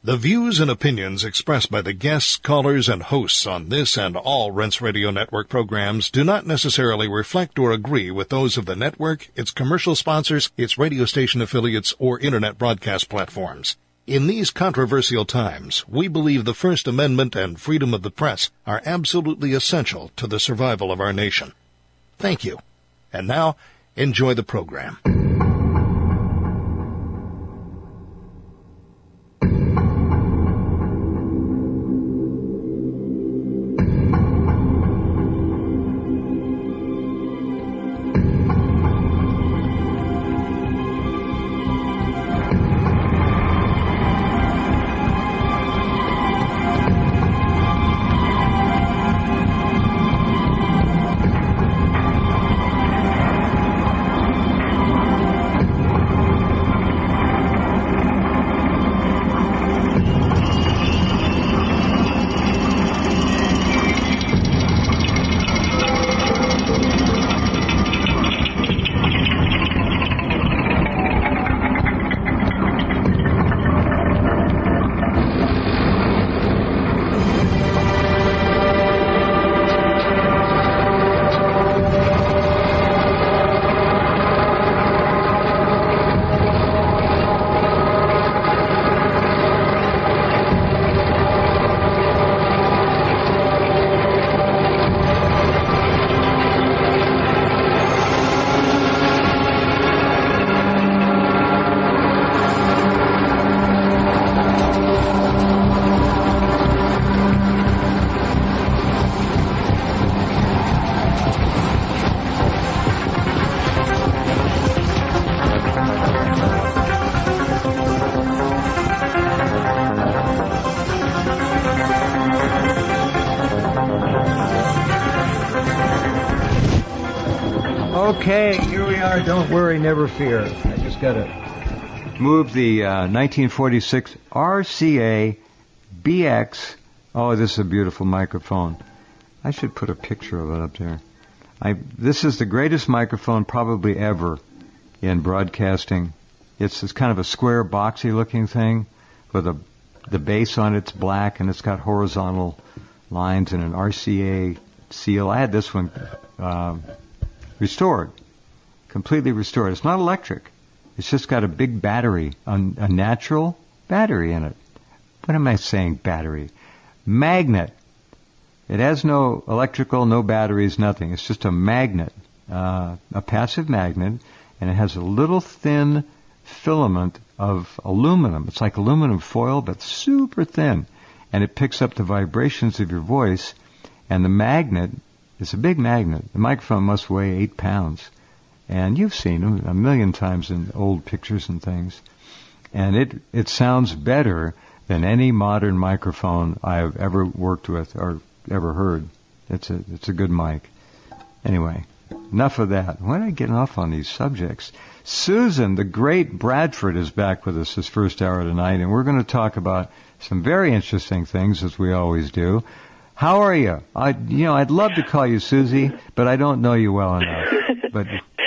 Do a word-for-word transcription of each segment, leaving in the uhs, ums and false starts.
The views and opinions expressed by the guests, callers, and hosts on this and all Rense Radio Network programs do not necessarily reflect or agree with those of the network, its commercial sponsors, its radio station affiliates, or Internet broadcast platforms. In these controversial times, we believe the First Amendment and freedom of the press are absolutely essential to the survival of our nation. Thank you. And now, enjoy the program. Okay, here we are. Don't worry, never fear. I just got to move the uh, nineteen forty-six R C A B X. Oh, this is a beautiful microphone. I should put a picture of it up there. I, this is the greatest microphone probably ever in broadcasting. It's, it's kind of a square, boxy-looking thing with a the base on it's black, and it's got horizontal lines and an R C A seal. I had this one uh, restored, completely restored. It's not electric. It's just got a big battery, a, a natural battery in it. What am I saying, battery? Magnet. It has no electrical, no batteries, nothing. It's just a magnet, uh, a passive magnet, and it has a little thin filament of aluminum. It's like aluminum foil, but super thin. And it picks up the vibrations of your voice, and the magnet is a big magnet. The microphone must weigh eight pounds. And you've seen them a million times in old pictures and things. And it, it sounds better than any modern microphone I've ever worked with or ever heard. It's a, it's a good mic. Anyway, enough of that. Why am I getting off on these subjects? Susan, the great Bradford, is back with us this first hour tonight, and we're going to talk about some very interesting things, as we always do. How are you? I, you know, I'd love to call you Susie, but I don't know you well enough. But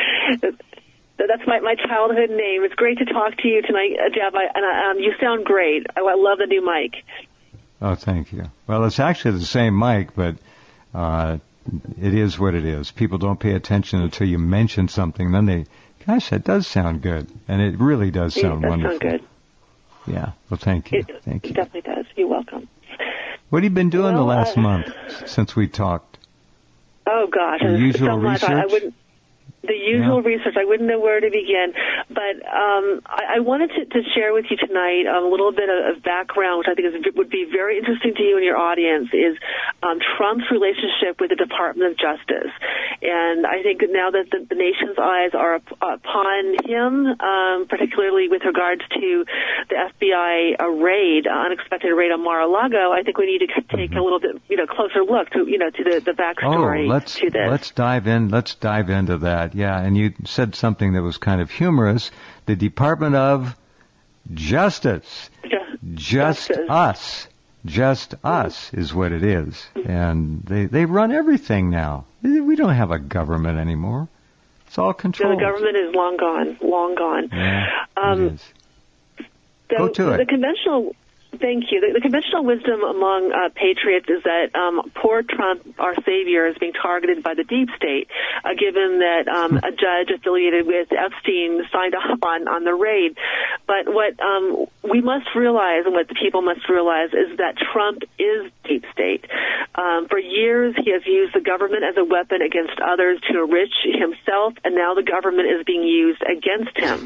that's my my childhood name. It's great to talk to you tonight, Jeff. I, and I, um, you sound great. I, I love the new mic. Oh, thank you. Well, it's actually the same mic, but uh, it is what it is. People don't pay attention until you mention something. Then they, gosh, that does sound good, and it really does sound it does wonderful. Sound good. Yeah. Well, thank you. It, thank you. It definitely does. You're welcome. What have you been doing well, the last uh, month since we talked? Oh gosh, the usual so much. research. I, I wouldn't. The usual yeah. research, I wouldn't know where to begin. But um, I, I wanted to, to share with you tonight um, a little bit of, of background, which I think is, would be very interesting to you and your audience, is um, Trump's relationship with the Department of Justice. And I think now that the, the nation's eyes are up, upon him, um, particularly with regards to the F B I uh, raid, uh, unexpected raid on Mar-a-Lago, I think we need to take mm-hmm. a little bit, you know, closer look to, you know, to the, the backstory oh, let's, to this. Let's dive in. Let's dive into that. Yeah, and you said something that was kind of humorous. The Department of Justice. Just, just justice. us. Just us is what it is. And they, they run everything now. We don't have a government anymore. It's all controlled. No, the government is long gone. Long gone. Yeah, um, it is. So Go to the it. conventional Thank you. The, the conventional wisdom among uh, patriots is that um, poor Trump, our savior, is being targeted by the deep state, uh, given that um, a judge affiliated with Epstein signed off on, on the raid. But what um, we must realize, and what the people must realize, is that Trump is deep state. Um, for years, he has used the government as a weapon against others to enrich himself, and now the government is being used against him.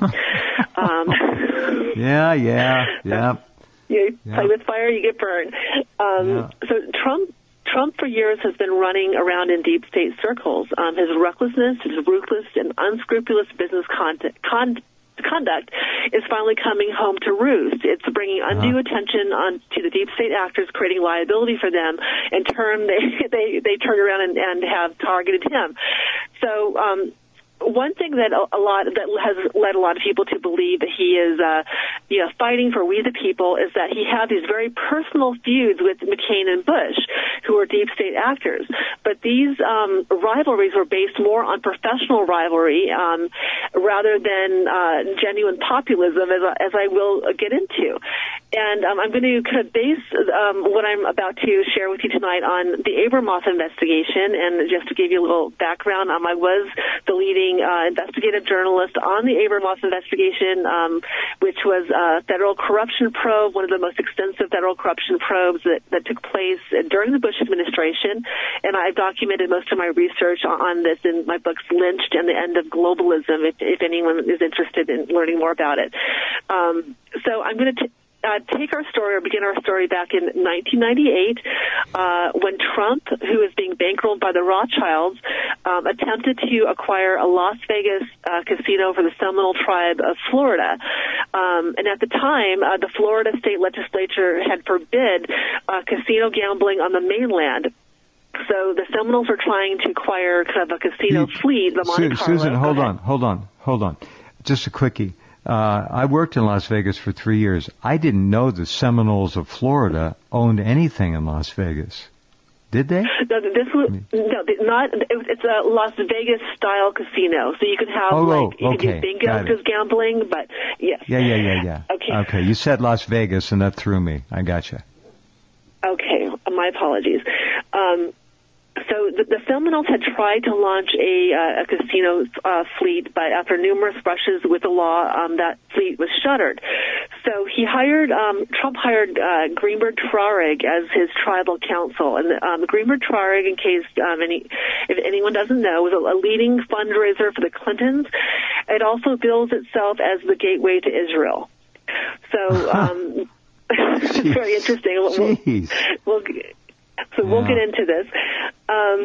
um, yeah, yeah, yeah. You yeah. play with fire, you get burned. Um, yeah. So Trump, Trump for years has been running around in deep state circles. Um, his recklessness, his ruthless and unscrupulous business conduct, con- conduct is finally coming home to roost. It's bringing undue uh-huh. attention on to the deep state actors, creating liability for them. In turn, they they, they turn around and, and have targeted him. So. Um, One thing that a lot that has led a lot of people to believe that he is, uh, you know, fighting for we the people is that he had these very personal feuds with McCain and Bush, who are deep state actors. But these um, rivalries were based more on professional rivalry um, rather than uh, genuine populism, as, as I will get into. And um, I'm going to kind of base um, what I'm about to share with you tonight on the Abramoff investigation. And just to give you a little background, um, I was the leading uh, investigative journalist on the Abramoff investigation, um, which was a federal corruption probe, one of the most extensive federal corruption probes that, that took place during the Bush administration. And I've documented most of my research on this in my books, Lynched and the End of Globalism, if, if anyone is interested in learning more about it. Um, so I'm going to Uh, take our story or begin our story back in nineteen ninety-eight uh, when Trump, who is being bankrolled by the Rothschilds, um, attempted to acquire a Las Vegas uh, casino for the Seminole tribe of Florida. Um, and at the time, uh, the Florida state legislature had forbid uh, casino gambling on the mainland. So the Seminoles were trying to acquire kind of a casino you, fleet, the Monte Carlo. Susan, hold on, hold on, hold on. Just a quickie. Uh, I worked in Las Vegas for three years. I didn't know the Seminoles of Florida owned anything in Las Vegas. Did they? No, this was no, not. It's a Las Vegas style casino, so you can have oh, like you okay. can do bingo, just gambling, but yes. Yeah, yeah, yeah, yeah. Okay. Okay, you said Las Vegas, and that threw me. I gotcha. Okay, my apologies. Um, So the, the Seminoles had tried to launch a, uh, a casino uh, fleet, but after numerous brushes with the law, um, that fleet was shuttered. So he hired, um, Trump hired uh, Greenberg Traurig as his tribal counsel. And um, Greenberg Traurig, in case um, any, if anyone doesn't know, was a, a leading fundraiser for the Clintons. It also bills itself as the gateway to Israel. So um, it's very interesting. We'll, we'll, So we'll yeah. get into this. Um,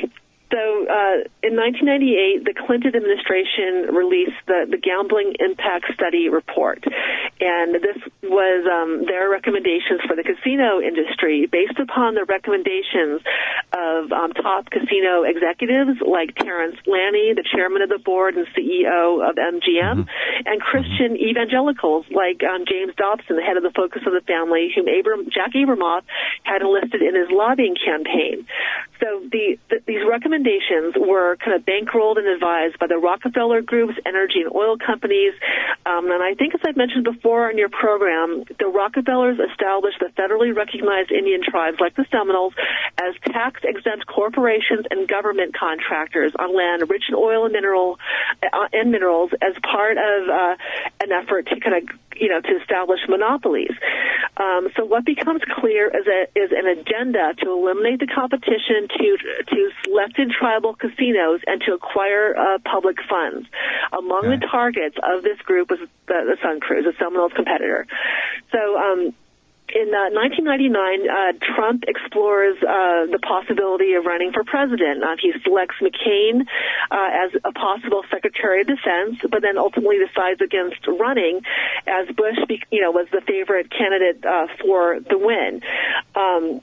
so uh, in nineteen ninety-eight, the Clinton administration released the, the Gambling Impact Study report. And this was um, their recommendations for the casino industry based upon the recommendations of um, top casino executives like Terrence Lanny, the chairman of the board and C E O of M G M, mm-hmm. and Christian mm-hmm. evangelicals like um, James Dobson, the head of the Focus of the Family, whom Abram, Jack Abramoff had enlisted in his lobbying campaign. So the, the, these recommendations were kind of bankrolled and advised by the Rockefeller Group's energy and oil companies. Um, and I think, as I've mentioned before in your program, the Rockefellers established the federally recognized Indian tribes like the Seminoles as tax-exempt corporations and government contractors on land rich in oil and mineral uh, and minerals as part of uh, an effort to kind of, you know, to establish monopolies. Um, so what becomes clear is, a, is an agenda to eliminate the competition to to selected tribal casinos and to acquire uh, public funds. Among okay. the targets of this group was the, the Sun Cruise, a Seminoles competitor. So um, in uh, nineteen ninety-nine, uh, Trump explores uh, the possibility of running for president. Uh, he selects McCain uh, as a possible Secretary of Defense, but then ultimately decides against running, as Bush, you know, was the favorite candidate uh, for the win. Um,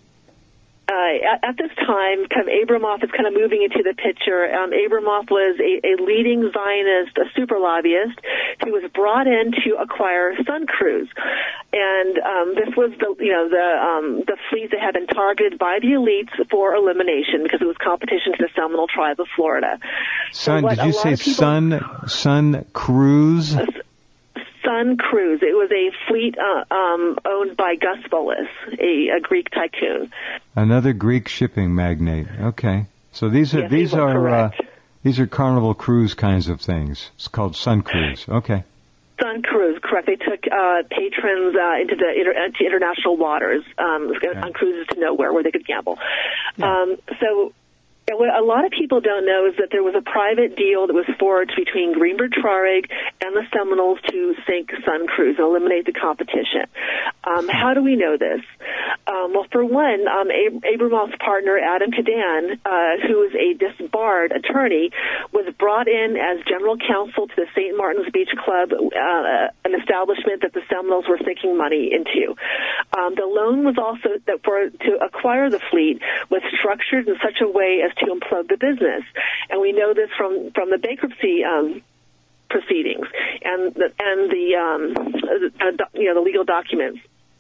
Uh, at, at this time, kind of Abramoff is kind of moving into the picture. Um, Abramoff was a, a leading Zionist, a super lobbyist, who was brought in to acquire Sun Cruise, and um, this was the you know the um, the fleet that had been targeted by the elites for elimination because it was competition to the Seminole tribe of Florida. Sun? So did you say people, Sun Sun Cruise? Sun Cruise. It was a fleet uh, um, owned by Gus Bullis, a, a Greek tycoon. Another Greek shipping magnate. Okay, so these are yes, these are uh, correct. these are Carnival Cruise kinds of things. It's called Sun Cruise. Okay. Sun Cruise, correct. They took uh, patrons uh, into the inter- into international waters um, okay. on cruises to nowhere where they could gamble. Yeah. Um, so. And what a lot of people don't know is that there was a private deal that was forged between Greenberg Traurig and the Seminoles to sink Sun Cruise and eliminate the competition. Um, how do we know this? Um, well, for one, um, Ab- Abramoff's partner, Adam Cadan, uh, who is a disbarred attorney, was brought in as general counsel to the Saint Martin's Beach Club, uh, an establishment that the Seminoles were sinking money into. Um, the loan was also that for to acquire the fleet was structured in such a way as to implode the business, and we know this from from the bankruptcy um, proceedings and the, and the um, uh, you know the legal documents.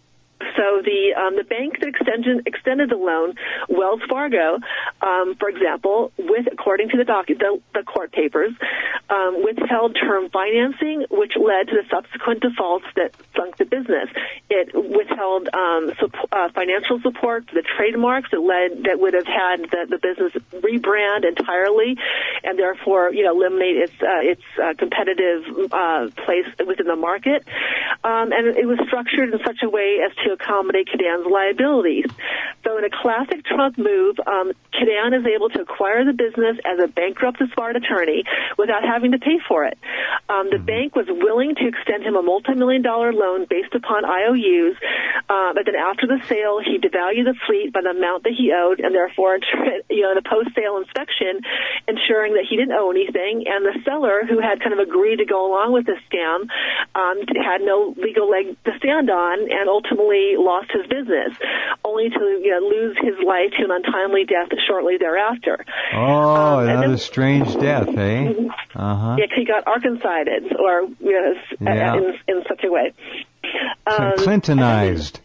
So the um, the bank that extended extended the loan, Wells Fargo, um, for example, with according to the doc the, the court papers, um, withheld term financing, which led to the subsequent defaults that sunk the business. It withheld um, sup- uh, financial support for the trademarks that led that would have had the, the business rebrand entirely, and therefore you know eliminate its uh, its uh, competitive uh, place within the market. Um, and it was structured in such a way as to accommodate Cadan's liabilities. So in a classic Trump move, um, Cadan is able to acquire the business as a bankrupt disbarred attorney without having to pay for it. Um, the bank was willing to extend him a multi-million dollar loan based upon I O Us, uh, but then after the sale, he devalued the fleet by the amount that he owed, and therefore, you know, in a post-sale inspection, ensuring that he didn't owe anything, and the seller, who had kind of agreed to go along with this scam, um, had no legal leg to stand on, and ultimately lost his business, only to you know, lose his life to an untimely death shortly thereafter. Oh, um, another then, strange death, eh? Uh-huh. Yeah, he got Arkancided, or you know, yeah. in, in such a way. Um, so Clintonized.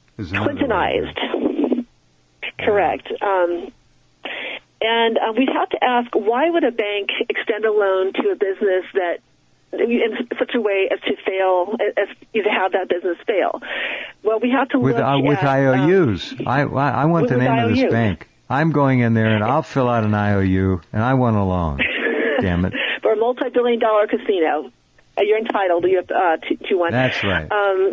Clintonized. Correct. Um, and uh, we'd have to ask, why would a bank extend a loan to a business that in such a way as to fail, as to have that business fail? Well, we have to with look uh, with at, I O Us. Um, I I want with, the name I O Us. Of this bank. I'm going in there and I'll fill out an I O U and I want a loan. Damn it! For a multi-billion dollar casino, uh, you're entitled you have, uh, to, to one. That's right. Um,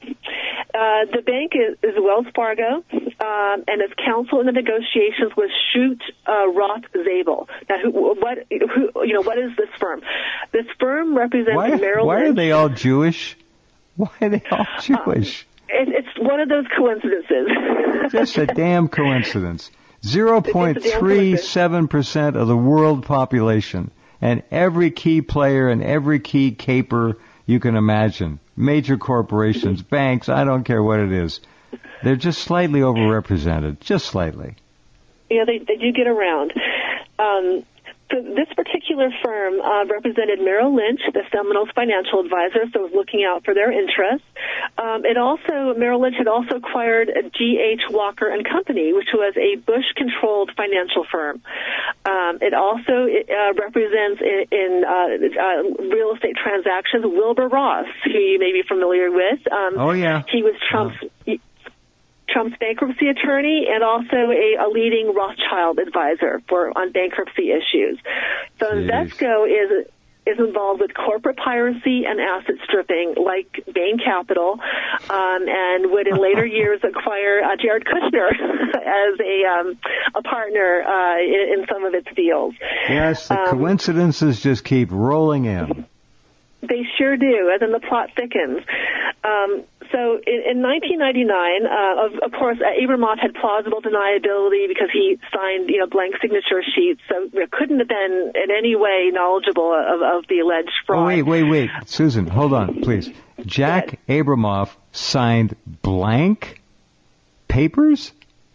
uh, the bank is, is Wells Fargo, um, and its counsel in the negotiations was Shute uh, Roth Zabel. Now, who, what, who, you know, what is this firm? This firm represents why, Merrill Why Lynch. are they all Jewish? Why are they all Jewish? Uh, it, it's one of those coincidences. Just a damn coincidence. zero point three seven percent of the world population, and every key player and every key caper you can imagine. Major corporations, banks, I don't care what it is. They're just slightly overrepresented, just slightly. Yeah, they, they do get around. Um, so this particular firm uh, represented Merrill Lynch, the Seminoles financial advisor, so it was looking out for their interests. Um, it also, Merrill Lynch had also acquired G H Walker and Company, which was a Bush-controlled financial firm. Um, it also it, uh, represents in, in uh, uh, real estate transactions Wilbur Ross, who you may be familiar with. Um, oh, yeah. He was Trump's... Oh. Trump's bankruptcy attorney and also a, a leading Rothschild advisor for on bankruptcy issues. So Jeez. Invesco is is involved with corporate piracy and asset stripping, like Bain Capital, um, and would in later years acquire uh, Jared Kushner as a um, a partner uh, in, in some of its deals. Yes, the um, coincidences just keep rolling in. They sure do, as in the plot thickens. Um, so in, in nineteen ninety-nine, uh, of, of course, uh, Abramoff had plausible deniability because he signed, you know, blank signature sheets, so it couldn't have been in any way knowledgeable of, of the alleged fraud. Oh, wait, wait, wait. Susan, hold on, please. Jack yes. Abramoff signed blank papers?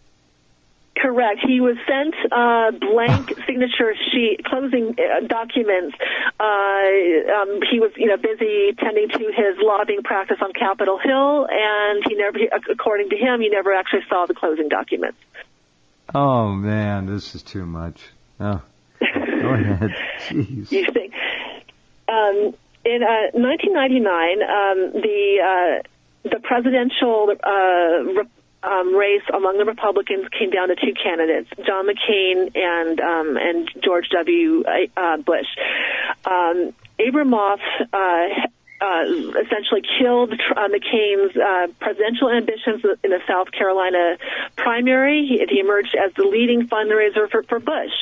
Correct. He was sent uh, blank signature sheet, closing uh, documents. Uh, um, he was, you know, busy tending to his lobbying practice on Capitol Hill, and he never, according to him, he never actually saw the closing documents. Oh man, this is too much. Oh, go ahead. Jeez. You think? Um, In uh, nineteen ninety-nine, um, the uh, the presidential uh, re- um, race among the Republicans came down to two candidates, John McCain and um, and George W. Uh, Bush. Um, Abramoff uh, uh, essentially killed uh, McCain's uh, presidential ambitions in the South Carolina primary. He, he emerged as the leading fundraiser for, for Bush.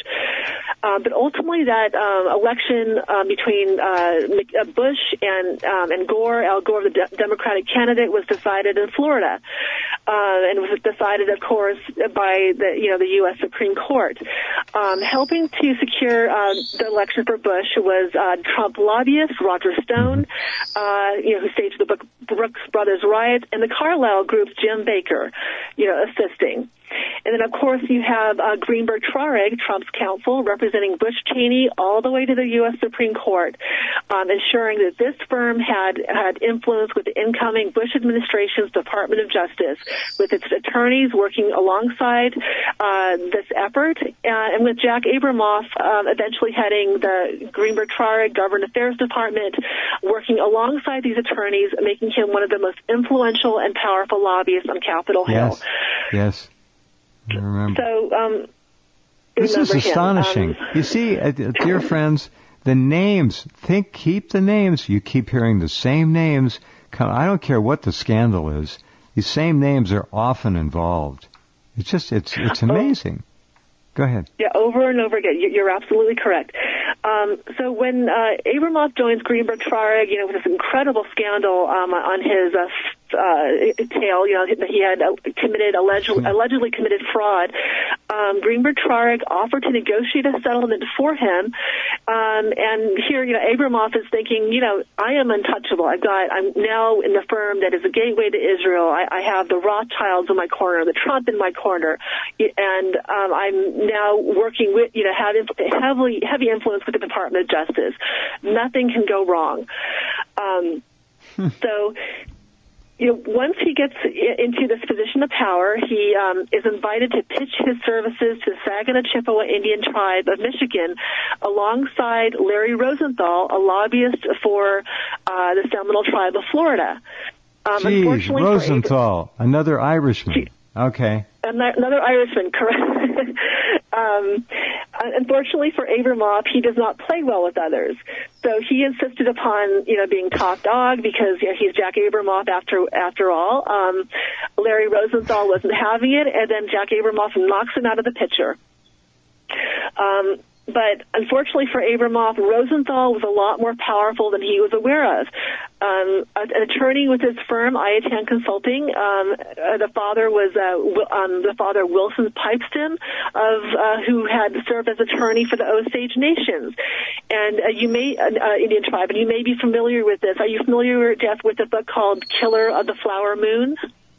Uh, but ultimately, that um, election um, between uh, Bush and um, and Gore, Al Gore, the de- Democratic candidate, was decided in Florida, uh, and was decided, of course, by the you know the U S Supreme Court. Um, helping to secure uh, the election for Bush was uh, Trump lobbyist Roger Stone, uh, you know, who staged the Brooks Brothers riots, and the Carlyle Group's Jim Baker, you know, assisting. And then, of course, you have uh, Greenberg Traurig, Trump's counsel, representing Bush Cheney all the way to the U S Supreme Court, um, ensuring that this firm had had influence with the incoming Bush administration's Department of Justice, with its attorneys working alongside uh, this effort, uh, and with Jack Abramoff um, eventually heading the Greenberg Traurig Government Affairs Department, working alongside these attorneys, making him one of the most influential and powerful lobbyists on Capitol Hill. Yes, yes. I remember. So, um, this is astonishing. Um, you see, uh, dear friends, the names, think, keep the names. You keep hearing the same names. Come, I don't care what the scandal is. These same names are often involved. It's just, it's, it's amazing. Go ahead. Yeah, over and over again. You're absolutely correct. Um, so when uh, Abramoff joins Greenberg Traurig, you know, with this incredible scandal um, on his uh, uh, tail, you know, that he had uh, committed allegedly, allegedly committed fraud, um, Greenberg Traurig offered to negotiate a settlement for him. Um, and here, you know, Abramoff is thinking, you know, I am untouchable. I've got, I'm now in the firm that is a gateway to Israel. I, I have the Rothschilds in my corner, the Trump in my corner, and um, I'm now working with, you know, having heavily heavy influence with the Department of Justice. Nothing can go wrong. Um, hmm. So, you know, once he gets into this position of power, he um, is invited to pitch his services to the Saginaw Chippewa Indian Tribe of Michigan, alongside Larry Rosenthal, a lobbyist for uh, the Seminole Tribe of Florida. Um, Jeez, Rosenthal, Abra- another Irishman. Gee, okay. Another Irishman, correct. um, unfortunately for Abramoff, he does not play well with others. So he insisted upon, you know, being top dog because, you know, he's Jack Abramoff after after all. Um, Larry Rosenthal wasn't having it, and then Jack Abramoff knocks him out of the picture. Um, But unfortunately for Abramoff, Rosenthal was a lot more powerful than he was aware of. Um, an attorney with his firm, Iatan Consulting, um, uh, the father was uh, um, the father Wilson Pipeston, of uh, who had served as attorney for the Osage Nations, and uh, you may uh, Indian tribe, and you may be familiar with this. Are you familiar, Jeff, with a book called "Killer of the Flower Moon"?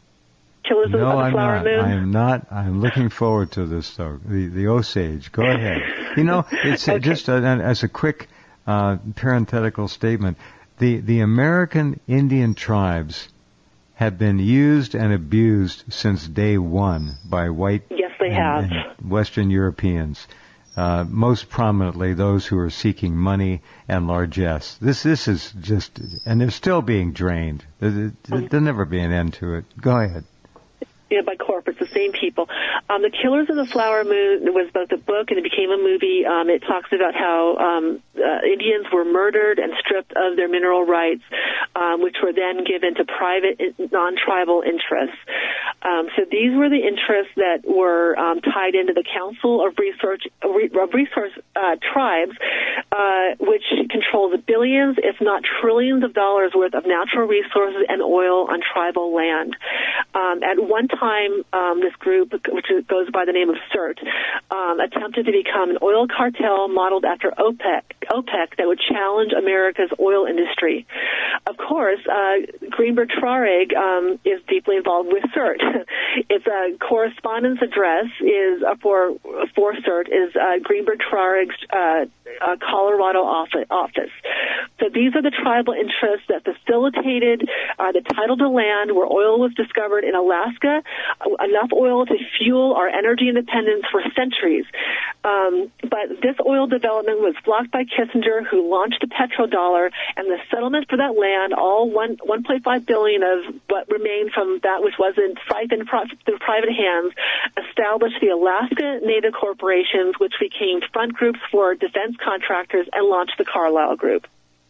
Killers no, of the I'm Flower not. Moon? I am not. I'm looking forward to this, though. The, the Osage. Go ahead. You know, it's okay. just uh, as a quick uh, parenthetical statement, the, the American Indian tribes have been used and abused since day one by white yes, they and, have. and Western Europeans. Uh, most prominently, those who are seeking money and largesse. This this is just, and they're still being drained. There, there, there'll never be an end to it. Go ahead. Yeah, by corporates, the same people. Um, the Killers of the Flower Moon was both a book and it became a movie. Um, it talks about how um, uh, Indians were murdered and stripped of their mineral rights, um, which were then given to private, non-tribal interests. Um, so these were the interests that were um, tied into the Council of Research of Resource uh, Tribes, uh, which controls billions, if not trillions, of dollars worth of natural resources and oil on tribal land. Um, at one time, time, um, this group, which goes by the name of CERT, um, attempted to become an oil cartel modeled after OPEC, OPEC that would challenge America's oil industry. Of course, uh, Greenberg Traurig um, is deeply involved with CERT. Its uh, correspondence address is uh, for for CERT is uh, Greenberg Traurig's uh, uh, Colorado office, office. So these are the tribal interests that facilitated uh, the title to land where oil was discovered in Alaska, enough oil to fuel our energy independence for centuries. Um, but this oil development was blocked by Kissinger, who launched the petrodollar, and the settlement for that land, all one, one point five billion dollars of what remained from that which wasn't siphoned through private hands, established the Alaska Native Corporations, which became front groups for defense contractors, and launched the Carlyle Group.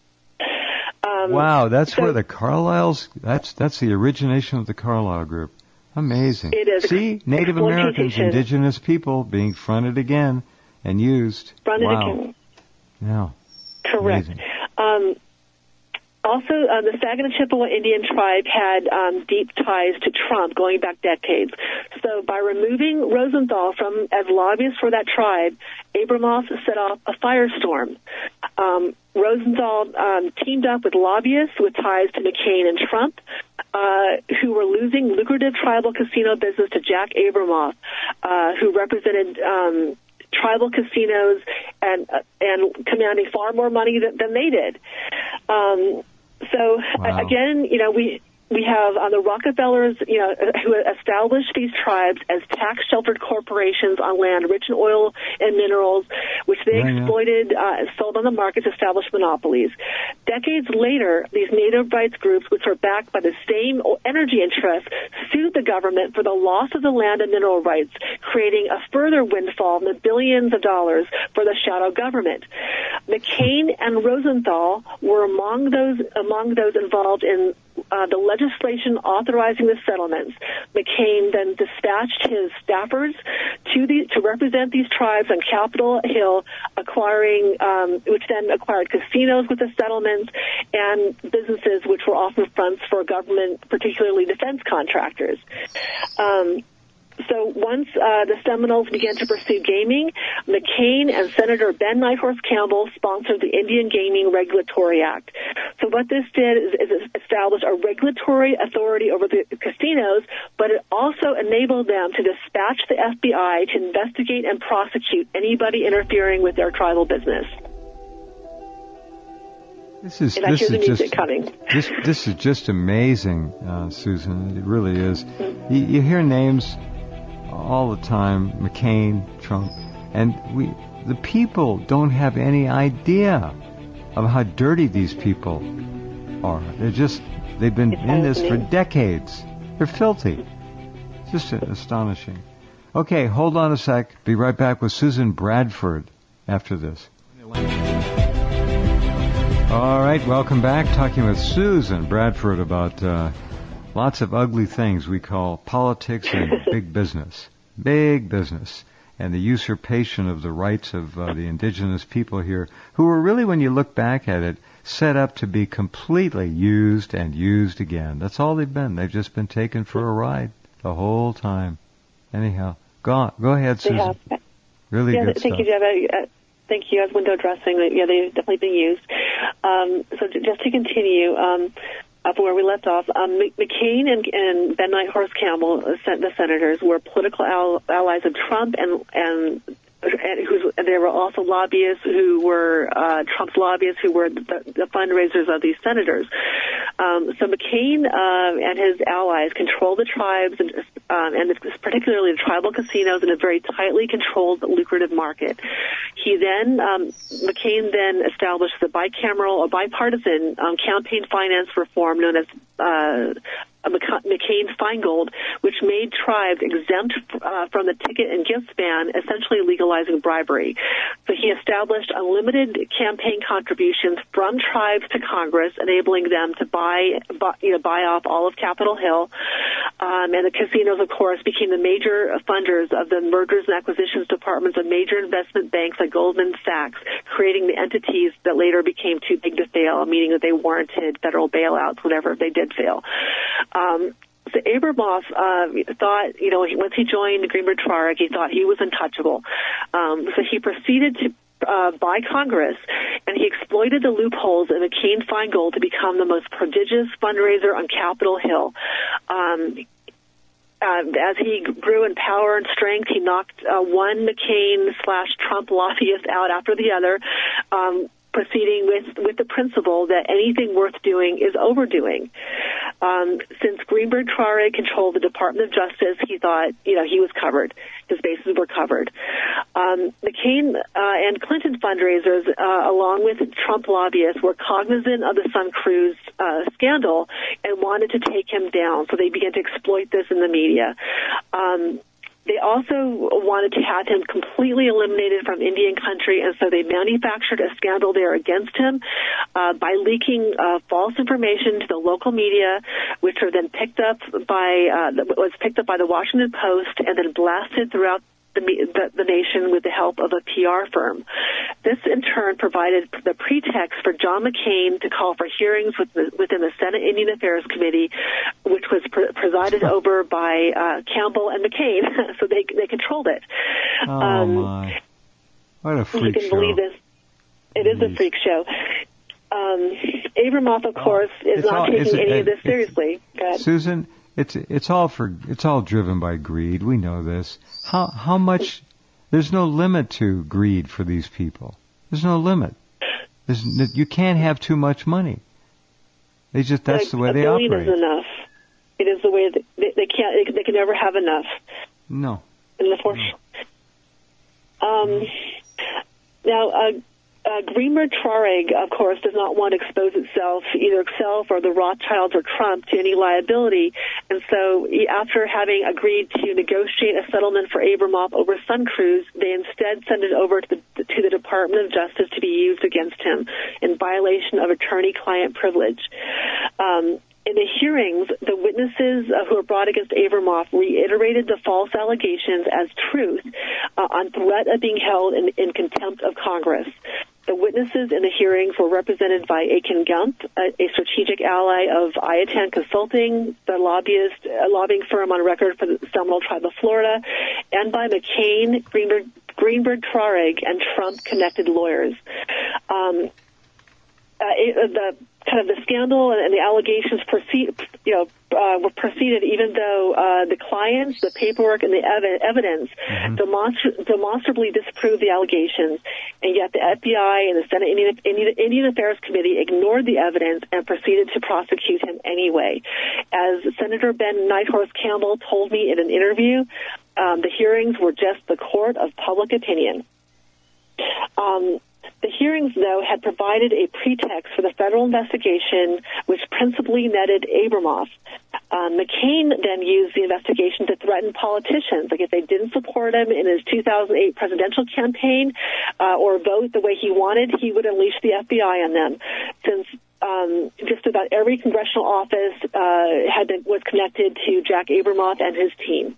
Um, wow, that's so where the Carlyles, that's that's the origination of the Carlyle Group. Amazing. It is. See, Native Americans, indigenous people being fronted again and used. Fronted wow. again. Yeah. Correct. Um, also, uh, the Saginaw Chippewa Indian tribe had um, deep ties to Trump going back decades. So by removing Rosenthal from as lobbyist for that tribe, Abramoff set off a firestorm. Um, Rosenthal um, teamed up with lobbyists with ties to McCain and Trump, uh, who were losing lucrative tribal casino business to Jack Abramoff, uh, who represented um, tribal casinos and uh, and commanding far more money than, than they did. Um, so wow. again, you know, we. We have uh, the Rockefellers, you know, who established these tribes as tax-sheltered corporations on land rich in oil and minerals, which they yeah, exploited uh, and sold on the market to establish monopolies. Decades later, these native rights groups, which are backed by the same energy interests, sued the government for the loss of the land and mineral rights, creating a further windfall in the billions of dollars for the shadow government. McCain and Rosenthal were among those among those involved in Uh, the legislation authorizing the settlements. McCain then dispatched his staffers to the to represent these tribes on Capitol Hill, acquiring um, which then acquired casinos with the settlements and businesses which were often fronts for government, particularly defense contractors. Um, So once uh, the Seminoles began to pursue gaming, McCain and Senator Ben Nighthorse Campbell sponsored the Indian Gaming Regulatory Act. So what this did is, is establish a regulatory authority over the casinos, but it also enabled them to dispatch the F B I to investigate and prosecute anybody interfering with their tribal business. This is and I this hear the is music just coming. this this is just amazing, uh, Susan. It really is. Mm-hmm. You, you hear names all the time, McCain, Trump, and we, the people don't have any idea of how dirty these people are. They're just, they've been it's in this for decades. They're filthy. It's just astonishing. Okay, hold on a sec. Be right back with Susan Bradford after this. All right, welcome back. Talking with Susan Bradford about uh, lots of ugly things we call politics and big business. Big business. And the usurpation of the rights of uh, the indigenous people here, who were really, when you look back at it, set up to be completely used and used again. That's all they've been. They've just been taken for a ride the whole time. Anyhow, go on. Go ahead, Susan. They have. Really yeah, good thank stuff. You, Jeb. Uh, thank you. As window dressing, yeah, they've definitely been used. Um, so just to continue, um, up where we left off, um, McCain and, and Ben Nighthorse Campbell, uh, the senators, were political al- allies of Trump, and and, and who's, there were also lobbyists who were uh, Trump's lobbyists who were the, the fundraisers of these senators. Um, so McCain uh, and his allies controlled the tribes, and, um, and particularly the tribal casinos, in a very tightly controlled, lucrative market. He then, um, McCain then established the bicameral or bipartisan um, campaign finance reform known as uh, McCain-Feingold, which made tribes exempt uh, from the ticket and gift ban, essentially legalizing bribery. So he established unlimited campaign contributions from tribes to Congress, enabling them to buy, buy you know, buy off all of Capitol Hill. Um, and the casinos, of course, became the major funders of the mergers and acquisitions departments of major investment banks like Goldman Sachs, creating the entities that later became too big to fail, meaning that they warranted federal bailouts whenever they did fail. Um, so Abramoff uh, thought, you know, once he joined Greenberg-Traurig, he thought he was untouchable. Um, so he proceeded to uh, buy Congress, and he exploited the loopholes in McCain-Feingold to become the most prodigious fundraiser on Capitol Hill. Um, Uh, as he grew in power and strength, he knocked uh, one McCain slash Trump lobbyist out after the other, um, proceeding with, with the principle that anything worth doing is overdoing. Um, since Greenberg Traurig controlled the Department of Justice, he thought, you know, he was covered. His bases were covered. Um, McCain uh, and Clinton fundraisers, uh, along with Trump lobbyists, were cognizant of the Sun Cruise uh, scandal and wanted to take him down. So they began to exploit this in the media. Um, They also wanted to have him completely eliminated from Indian country, and so they manufactured a scandal there against him uh, by leaking uh, false information to the local media, which are then picked up by uh, was picked up by the Washington Post and then blasted throughout the, the, the nation with the help of a P R firm. This, in turn, provided the pretext for John McCain to call for hearings with the, within the Senate Indian Affairs Committee, which was pre- presided over by uh, Campbell and McCain, so they they controlled it. Oh, um, my. What a freak you can show. believe this. It Jeez. is a freak show. Um, Abramoff, of course, is it's not all, taking any it, of this seriously. Susan, it's it's all for it's all driven by greed. We know this. How how much? There's no limit to greed for these people. There's no limit. There's, you can't have too much money. They just that's like, the way a they billion operate. Is enough. It is the way that they, they can't. They, they can never have enough. No. In the force. No. Um. Now, uh, uh, Greenberg Traurig, of course, does not want to expose itself, either itself or the Rothschilds or Trump, to any liability. And so after having agreed to negotiate a settlement for Abramoff over Sun Cruise, they instead sent it over to the, to the Department of Justice to be used against him in violation of attorney-client privilege. Um, In the hearings, the witnesses uh, who were brought against Abramoff reiterated the false allegations as truth uh, on threat of being held in, in contempt of Congress. The witnesses in the hearings were represented by Aiken Gump, a, a strategic ally of Iatan Consulting, the lobbyist, a lobbying firm on record for the Seminole Tribe of Florida, and by McCain, Greenberg, Greenberg Traurig, and Trump-connected lawyers. Um, uh, it, the kind of the scandal and the allegations proceed, you know, uh, were proceeded even though uh, the clients, the paperwork, and the ev- evidence mm-hmm. demonstra- demonstrably disproved the allegations, and yet the F B I and the Senate Indian, Indian, Indian Affairs Committee ignored the evidence and proceeded to prosecute him anyway. As Senator Ben Nighthorse Campbell told me in an interview, um, the hearings were just the court of public opinion. Um, The hearings, though, had provided a pretext for the federal investigation, which principally netted Abramoff. Um, McCain then used the investigation to threaten politicians. Like if they didn't support him in his two thousand eight presidential campaign uh, or vote the way he wanted, he would unleash the F B I on them. Since um, just about every congressional office uh, had been, was connected to Jack Abramoff and his team.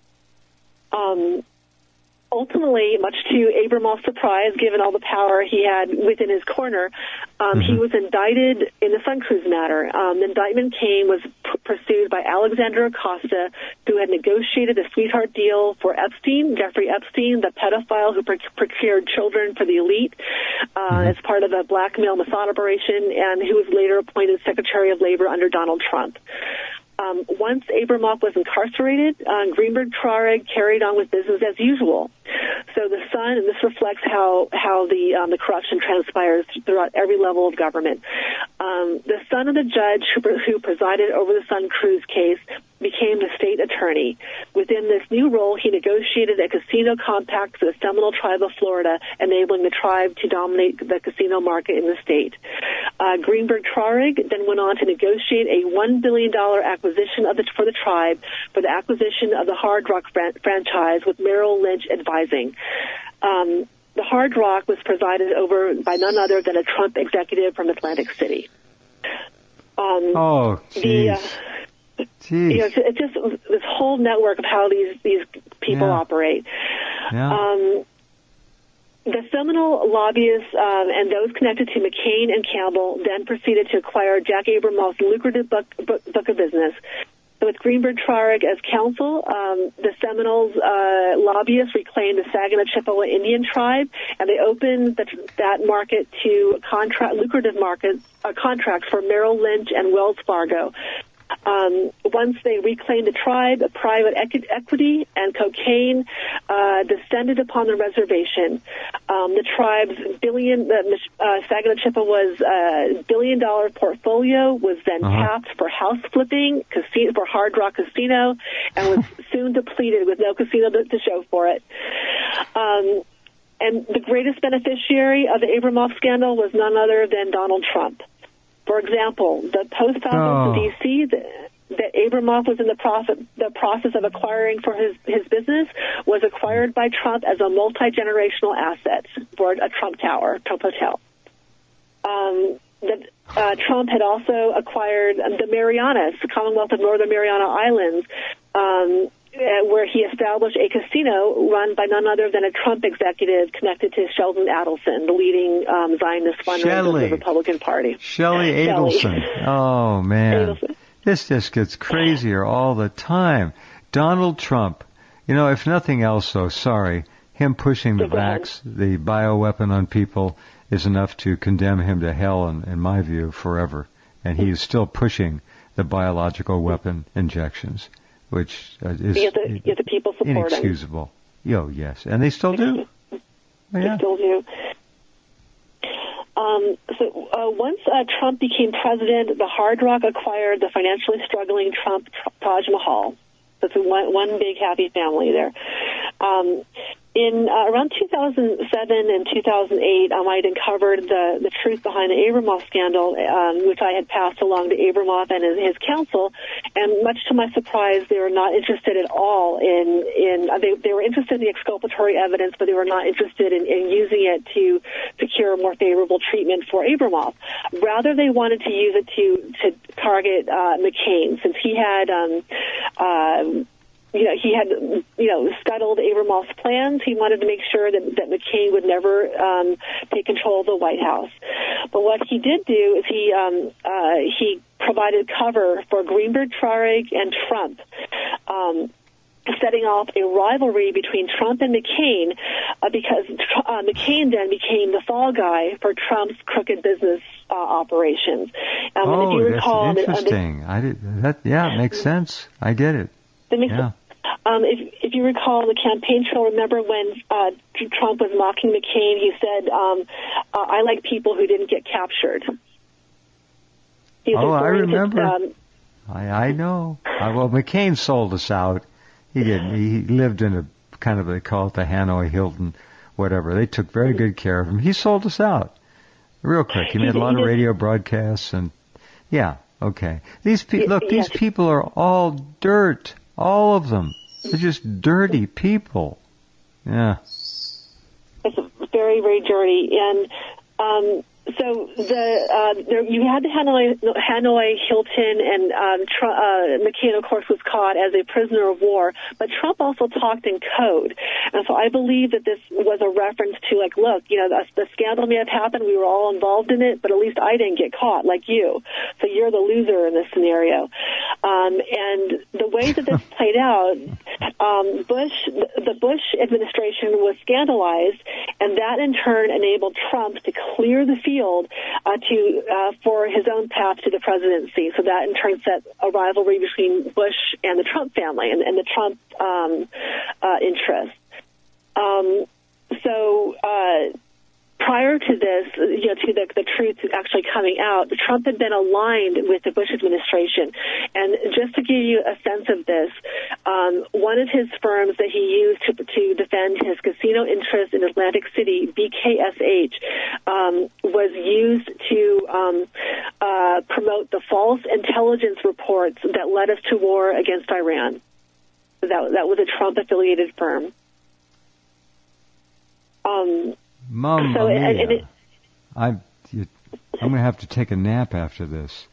Um, Ultimately, much to Abramoff's surprise, given all the power he had within his corner, um, mm-hmm. he was indicted in the Sun Cruise matter. Um, the indictment came was p- pursued by Alexander Acosta, who had negotiated a sweetheart deal for Epstein, Jeffrey Epstein, the pedophile who pr- procured children for the elite uh, mm-hmm. as part of a blackmail Mossad operation, and who was later appointed Secretary of Labor under Donald Trump. Um, once Abramoff was incarcerated, uh, Greenberg Traurig carried on with business as usual. So the Sun, and this reflects how how the um, the corruption transpires throughout every level of government. Um, the son of the judge who, who presided over the Sun Cruise case became the state attorney. Within this new role, he negotiated a casino compact for the Seminole Tribe of Florida, enabling the tribe to dominate the casino market in the state. Uh, Greenberg Traurig then went on to negotiate a one billion dollars acquisition of the, for the tribe for the acquisition of the Hard Rock fran- franchise with Merrill Lynch advising. Um, the Hard Rock was presided over by none other than a Trump executive from Atlantic City. Um, oh, jeez. You know, it's just this whole network of how these these people yeah. operate. Yeah. Um, the Seminole lobbyists um, and those connected to McCain and Campbell then proceeded to acquire Jack Abramoff's lucrative book, book, book of business. So with Greenberg Traurig as counsel, um, the Seminoles uh, lobbyists reclaimed the Saginaw Chippewa Indian tribe, and they opened the, that market to contract lucrative markets uh, contracts for Merrill Lynch and Wells Fargo. Um, once they reclaimed the tribe, private equi- equity and cocaine uh, descended upon the reservation. Um, the tribe's billion, the uh, Saginaw Chippewa's uh, billion-dollar portfolio was then Uh-huh. tapped for house flipping, casino, for Hard Rock Casino, and was soon depleted with no casino to, to show for it. Um, and the greatest beneficiary of the Abramoff scandal was none other than Donald Trump. For example, the post office Oh. in D C that, that Abramoff was in the process, the process of acquiring for his, his business was acquired by Trump as a multi-generational asset for a Trump Tower, Trump Hotel. Um, the, uh, Trump had also acquired the Marianas, the Commonwealth of Northern Mariana Islands, um, uh, where he established a casino run by none other than a Trump executive connected to Sheldon Adelson, the leading um, Zionist fundraiser of the Republican Party. Shelley Adelson. Oh, man. Adelson. This just gets crazier all the time. Donald Trump. You know, if nothing else, though, sorry, him pushing the Go ahead. vax, the bioweapon on people, is enough to condemn him to hell, in, in my view, forever. And he is still pushing the biological weapon injections, which uh, is Yet the, yet the people support him. inexcusable. Yo, yes. And they still do. Oh, They yeah. still do. Um, so uh, once uh, Trump became president, the Hard Rock acquired the financially struggling Trump Taj Mahal. So it's one, one big happy family there. Um, in uh, around two thousand seven and two thousand eight, um, I had uncovered the, the truth behind the Abramoff scandal, um, which I had passed along to Abramoff and his, his counsel. And much to my surprise, they were not interested at all in, in uh, they, they were interested in the exculpatory evidence, but they were not interested in, in using it to secure more favorable treatment for Abramoff. Rather, they wanted to use it to, to target uh, McCain, since he had um, uh, You know, he had, you know, scuttled Abramoff's plans. He wanted to make sure that, that McCain would never um, take control of the White House. But what he did do is he um, uh, he provided cover for Greenberg-Traurig and Trump, um, setting off a rivalry between Trump and McCain, uh, because uh, McCain then became the fall guy for Trump's crooked business uh, operations. Um, and if Oh, you that's recall, on the- on the- interesting. I did that. Yeah, it makes sense. I get it. That makes Yeah. Um, if, if you recall the campaign trail, remember when uh, Trump was mocking McCain, he said, um, uh, I like people who didn't get captured. He was Oh, I referring to, remember. um, I, I know. I, well, McCain sold us out. He did. He lived in a kind of, they call it the Hanoi Hilton, whatever. They took very good care of him. He sold us out real quick. He made a lot of radio broadcasts, and yeah, okay. These pe- look, these Yes. people are all dirt. All of them. They're just dirty people. Yeah. It's very, very dirty. And um, so the uh, there, you had the Hanoi, Hanoi Hilton, and um, Tr- uh, McCain, of course, was caught as a prisoner of war. But Trump also talked in code, and so I believe that this was a reference to, like, look, you know, the, the scandal may have happened, we were all involved in it, but at least I didn't get caught, like you. So you're the loser in this scenario. Um, and the way that this played out, um, Bush, the Bush administration was scandalized, and that in turn enabled Trump to clear the field uh, to uh, for his own path to the presidency. So that in turn set a rivalry between Bush and the Trump family and, and the Trump um, uh, interests. Um, so. Uh, Prior to this, you know, to the, the truth actually coming out, Trump had been aligned with the Bush administration. And just to give you a sense of this, um, one of his firms that he used to, to defend his casino interest in Atlantic City, B K S H, um, was used to um, uh, promote the false intelligence reports that led us to war against Iran. That, that was a Trump-affiliated firm. Um, Mamma So, and- mia. and it- I, you, I'm going to have to take a nap after this.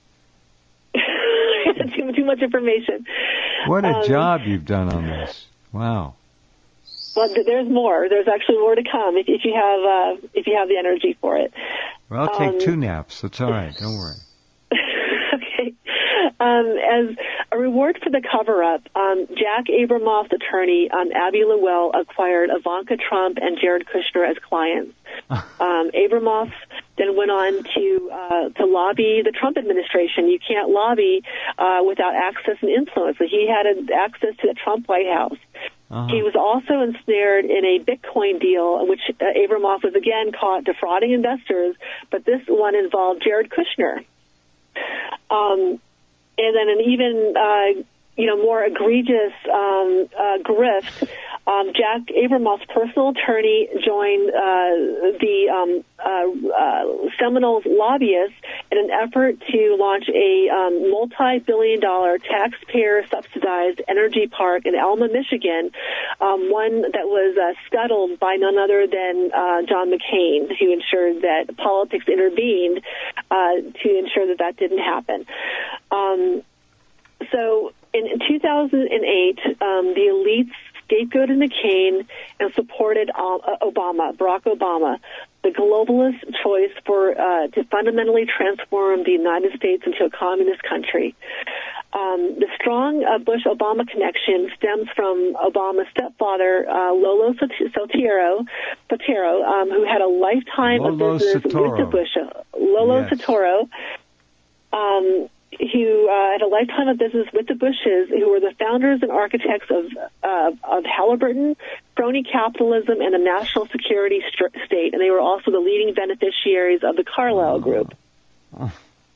too, too much information. What a Um, job you've done on this. Wow. Well, th- there's more. There's actually more to come if, if you have uh, if you have the energy for it. Well, I'll take Um, two naps. That's all right. Don't worry. Okay. Um, as a reward for the cover-up, um, Jack Abramoff's attorney, um, Abby Lowell, acquired Ivanka Trump and Jared Kushner as clients. Um, Abramoff then went on to uh, to lobby the Trump administration. You can't lobby uh, without access and influence. So he had access to the Trump White House. Uh-huh. He was also ensnared in a Bitcoin deal in which uh, Abramoff was again caught defrauding investors, but this one involved Jared Kushner. Um, and then an even, uh, you know, more egregious um, uh, grift. Um, Jack Abramoff's personal attorney joined uh, the um, uh, uh, Seminoles lobbyists in an effort to launch a um, multi-billion dollar taxpayer-subsidized energy park in Alma, Michigan, um, one that was uh, scuttled by none other than uh, John McCain, who ensured that politics intervened uh, to ensure that that didn't happen. Um, so in, in two thousand eight, um, the elites scapegoated McCain and supported Obama, Barack Obama, the globalist choice for uh, to fundamentally transform the United States into a communist country. Um, the strong uh, Bush-Obama connection stems from Obama's stepfather, uh, Lolo Soetoro, Soetoro um, who had a lifetime Lolo of business Soetoro. with the Bush. Lolo Yes. Soetoro. Um, who uh, had a lifetime of business with the Bushes, who were the founders and architects of uh, of Halliburton, crony capitalism, and the national security st- state, and they were also the leading beneficiaries of the Carlyle oh. Group. Oh.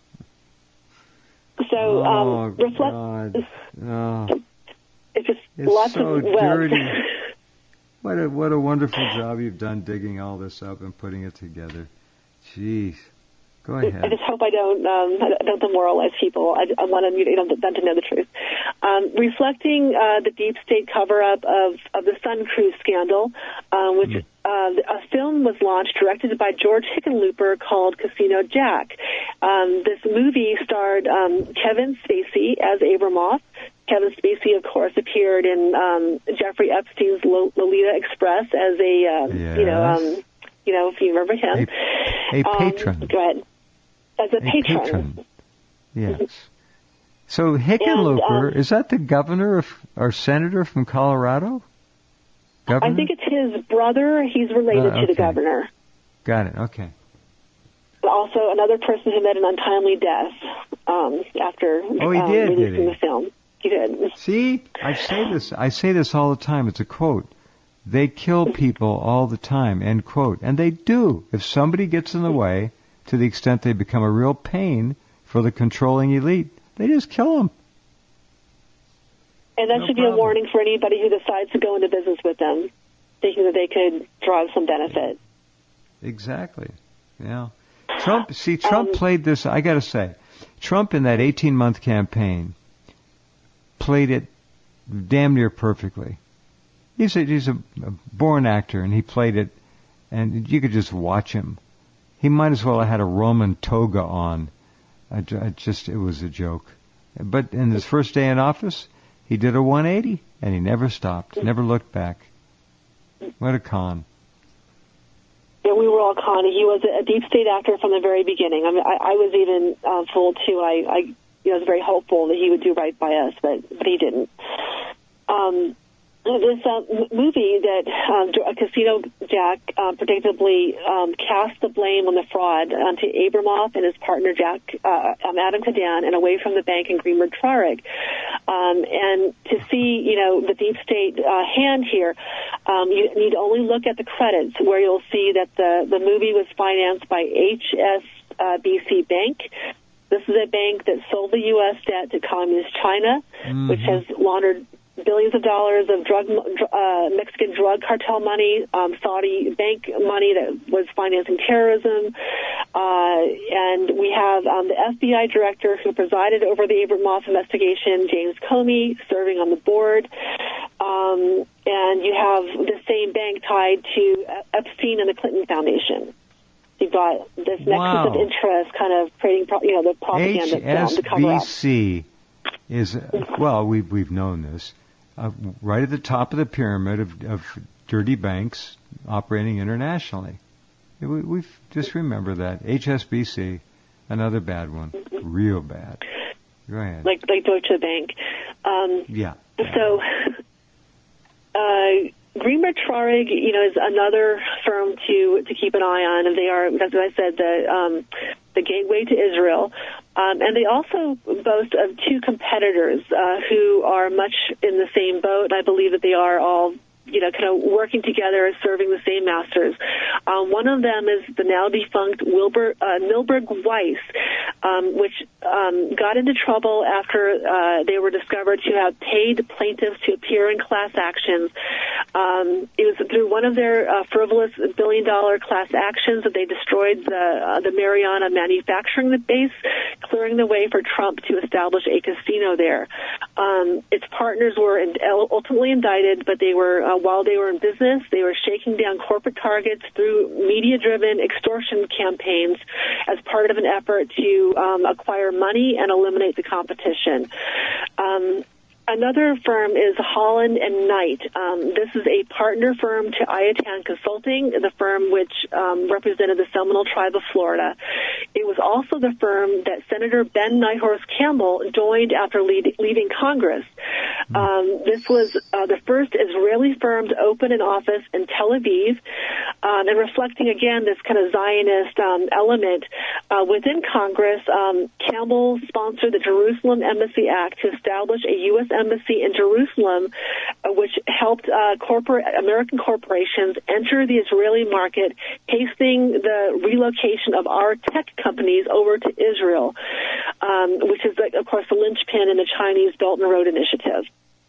So, oh, um, reflect. God. Oh. It's just It's lots so of web. dirty. What a what a wonderful job you've done digging all this up and putting it together. Jeez. Go ahead. I just hope I don't um, I don't demoralize people. I, I want them, you know, them to know the truth. Um, reflecting uh, the deep state cover-up of, of the Sun Cruise scandal, um, which mm. uh, a film was launched directed by George Hickenlooper called Casino Jack. Um, this movie starred um, Kevin Spacey as Abramoff. Kevin Spacey, of course, appeared in um, Jeffrey Epstein's Lolita Express as a, uh, yes. you know, um, you know, if you remember him. A, a patron. Um, go ahead. As a, a patron. patron. Yes. So Hickenlooper, and, um, is that the governor of, or senator from Colorado? Governor? I think it's his brother. He's related uh, okay. to the governor. Got it. Okay. Also, another person who met an untimely death um, after oh, he um, did, releasing did he? the film. He did. See, I say this. I say this all the time. It's a quote. They kill people all the time. End quote. And they do. If somebody gets in the way, to the extent they become a real pain for the controlling elite, they just kill them. And that no should problem. be a warning for anybody who decides to go into business with them, thinking that they could derive some benefit. Exactly. Yeah. Trump, see, Trump um, played this, I gotta say, Trump in that eighteen-month campaign played it damn near perfectly. He's a, he's a, a born actor, and he played it, and you could just watch him. He might as well have had a Roman toga on. I, I just, it was a joke. But in his first day in office, he did a one eighty, and he never stopped, never looked back. What a con. Yeah, we were all conned. He was a deep state actor from the very beginning. I mean, I, I was even uh, fooled too. I, I, you know, was very hopeful that he would do right by us, but but he didn't. Um, this uh, movie that um, Casino Jack uh, predictably um, cast the blame on the fraud onto Abramoff and his partner Jack uh, um, Adam Cadan and away from the bank and Greenberg Traurig. Um, and to see, you know, the deep state uh, hand here, um, you need to only look at the credits where you'll see that the, the movie was financed by H S B C Bank. This is a bank that sold the U S debt to Communist China, mm-hmm. which has laundered billions of dollars of drug, uh, Mexican drug cartel money, um, Saudi bank money that was financing terrorism. Uh, and we have um, the F B I director who presided over the Abramoff investigation, James Comey, serving on the board. Um, and you have the same bank tied to Epstein and the Clinton Foundation. You've got this nexus wow. of interest kind of creating, pro- you know, the propaganda film to cover up. H S B C is, well, we've, we've known this. Uh, right at the top of the pyramid of, of dirty banks operating internationally. We we've, just remember that. H S B C, another bad one. Real bad. Go ahead. Like like Deutsche Bank. Um, yeah. So, uh, Greenberg Traurig, you know, is another firm to to keep an eye on, and they are, as I said, the um, the gateway to Israel. Um, and they also boast of two competitors uh, who are much in the same boat. I believe that they are all, you know, kind of working together, serving the same masters. Um, one of them is the now defunct Wilbur, uh, Milberg Weiss, um, which um, got into trouble after uh, they were discovered to have paid plaintiffs to appear in class actions. Um, it was through one of their uh, frivolous billion-dollar class actions that they destroyed the, uh, the Mariana manufacturing base, clearing the way for Trump to establish a casino there. Um, its partners were in, ultimately indicted, but they were uh, while they were in business, they were shaking down corporate targets through media-driven extortion campaigns as part of an effort to um, acquire money and eliminate the competition. Um, Another firm is Holland and Knight. Um, this is a partner firm to Iatan Consulting, the firm which um, represented the Seminole Tribe of Florida. It was also the firm that Senator Ben Nighthorse Campbell joined after lead, leaving Congress. Um, this was uh, the first Israeli firm to open an office in Tel Aviv, um, and reflecting again this kind of Zionist um, element uh, within Congress. Um, Campbell sponsored the Jerusalem Embassy Act to establish a U S embassy in Jerusalem, uh, which helped uh, corporate American corporations enter the Israeli market, hastening the relocation of our tech companies over to Israel, um, which is, of course, the linchpin in the Chinese Belt and Road Initiative.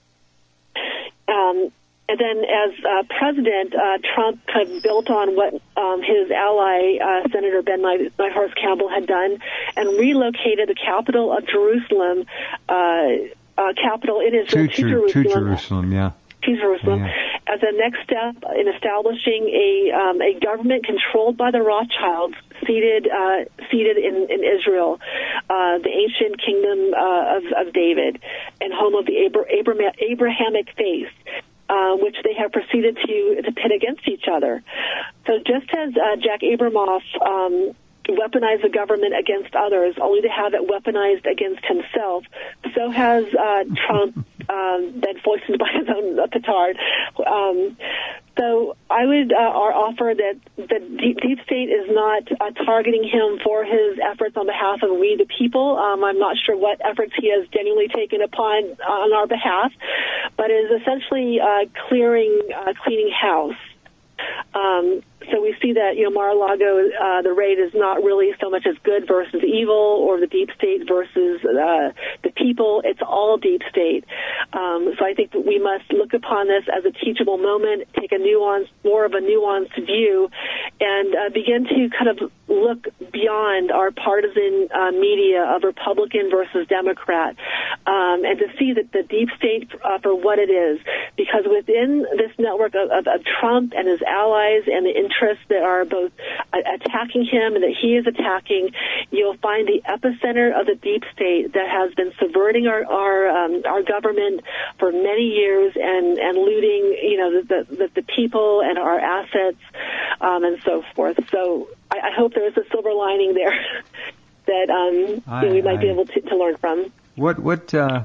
Um, and then as uh, president, uh, Trump kind of built on what um, his ally, uh, Senator Ben Nighthorse Campbell, had done and relocated the capital of Jerusalem, uh, uh, capital in Israel, to, to Jerusalem. To Jerusalem, yeah. To Jerusalem, yeah. As a next step in establishing a um, a government controlled by the Rothschilds, seated uh, seated in, in Israel, uh, the ancient kingdom uh, of, of David, and home of the Abra- Abraham- Abrahamic faith. Uh, which they have proceeded to, to pit against each other. So just as uh, Jack Abramoff um, weaponized the government against others, only to have it weaponized against himself, so has uh, Trump um, been foisted by his own petard. Um, so I would uh, offer that the deep, deep state is not uh, targeting him for his efforts on behalf of we the people. Um, I'm not sure what efforts he has genuinely taken upon uh, on our behalf, but is essentially uh, clearing, uh, cleaning house. Um, so we see that, you know, Mar-a-Lago, uh, the raid is not really so much as good versus evil or the deep state versus uh, the people. It's all deep state. Um, so I think that we must look upon this as a teachable moment, take a nuance, more of a nuanced view, and uh, begin to kind of look beyond our partisan uh, media of Republican versus Democrat, um, and to see that the deep state uh, for what it is. Because within this network of, of, of Trump and his allies and the interests that are both attacking him and that he is attacking, you'll find the epicenter of the deep state that has been subverting our our, um, our government for many years and, and looting, you know, the, the, the people and our assets um, and so forth. So I, I hope there is a silver lining there that um, I, we might I, be able to, to learn from. What what uh,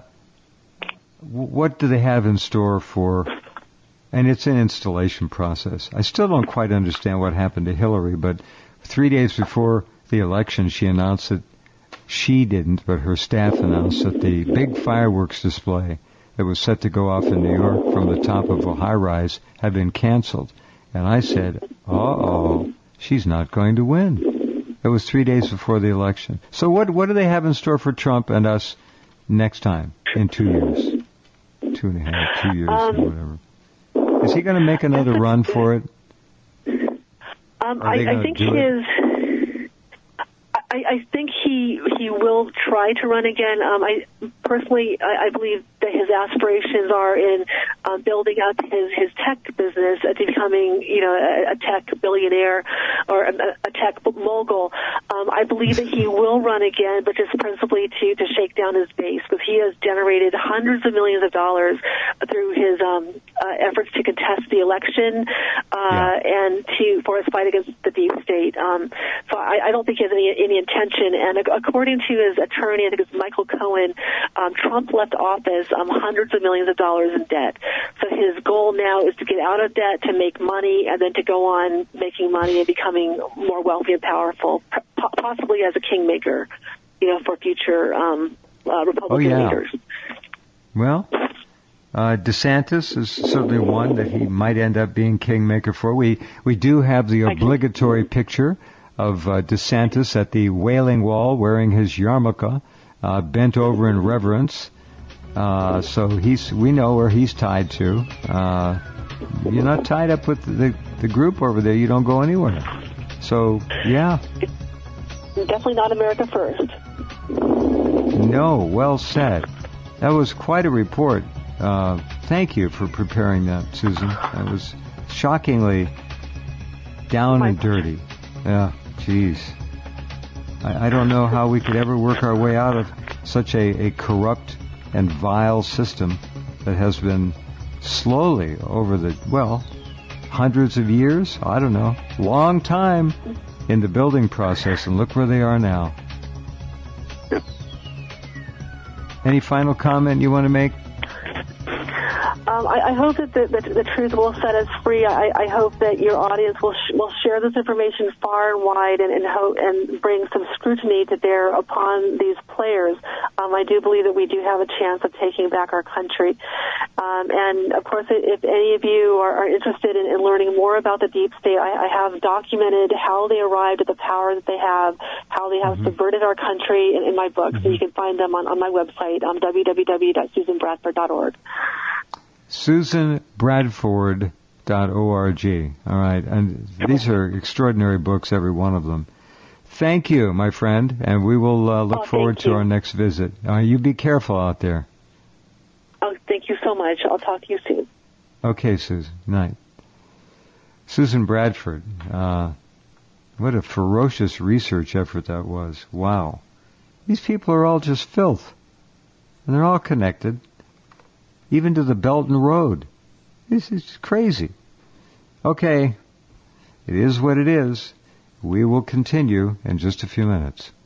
what do they have in store for? And it's an installation process. I still don't quite understand what happened to Hillary, but three days before the election, she announced that she didn't, but her staff announced that the big fireworks display that was set to go off in New York from the top of a high-rise had been canceled. And I said, uh-oh, she's not going to win. It was three days before the election. So what what do they have in store for Trump and us next time in two years? Two and a half, two years, um, or whatever. Is he going to make another run for it? Um, I, I think his. I, I think he he will try to run again. Um, I personally, I, I believe that his aspirations are in uh, building up his, his tech business, uh, to becoming, you know, a, a tech billionaire or a, a tech mogul. Um, I believe that he will run again, but just principally to, to shake down his base, because he has generated hundreds of millions of dollars through his um, uh, efforts to contest the election uh, yeah. and to for his fight against the deep state. Um, so I, I don't think he has any any intention. And according to his attorney, I think it's Michael Cohen, um, Trump left office um, hundreds of millions of dollars in debt. So his goal now is to get out of debt, to make money, and then to go on making money and becoming more wealthy and powerful, possibly as a kingmaker, you know, for future um, uh, Republican oh, yeah. leaders. Well, uh, DeSantis is certainly one that he might end up being kingmaker for. We we do have the obligatory picture of uh, DeSantis at the Wailing Wall wearing his yarmulke, uh, bent over in reverence. Uh, so he's we know where he's tied to. Uh, you're not tied up with the the group over there. You don't go anywhere. So yeah. Definitely not America first. No, well said. That was quite a report. Uh, thank you for preparing that, Susan. That was shockingly down and dirty. Yeah, jeez. I, I don't know how we could ever work our way out of such a, a corrupt and vile system that has been slowly over the, well, hundreds of years, I don't know, long time in the building process, and look where they are now. Any final comment you want to make? Um, I, I hope that the, the, the truth will set us free. I, I hope that your audience will sh- will share this information far and wide and and, ho- and bring some scrutiny to bear upon these players. Um, I do believe that we do have a chance of taking back our country. Um, and, of course, if any of you are, are interested in, in learning more about the deep state, I, I have documented how they arrived at the power that they have, how they have mm-hmm. subverted our country in, in my books. Mm-hmm. So you can find them on, on my website, um, w w w dot susan bradford dot org. susan bradford dot org. All right. And these are extraordinary books, every one of them. Thank you, my friend, and we will uh, look oh, forward to you. our next visit. Uh, you be careful out there. Oh, thank you so much. I'll talk to you soon. Okay, Susan. Night. Susan Bradford. Uh, what a ferocious research effort that was. Wow. These people are all just filth. And they're all connected. Even to the Belton Road. This is crazy. Okay. It is what it is. We will continue in just a few minutes.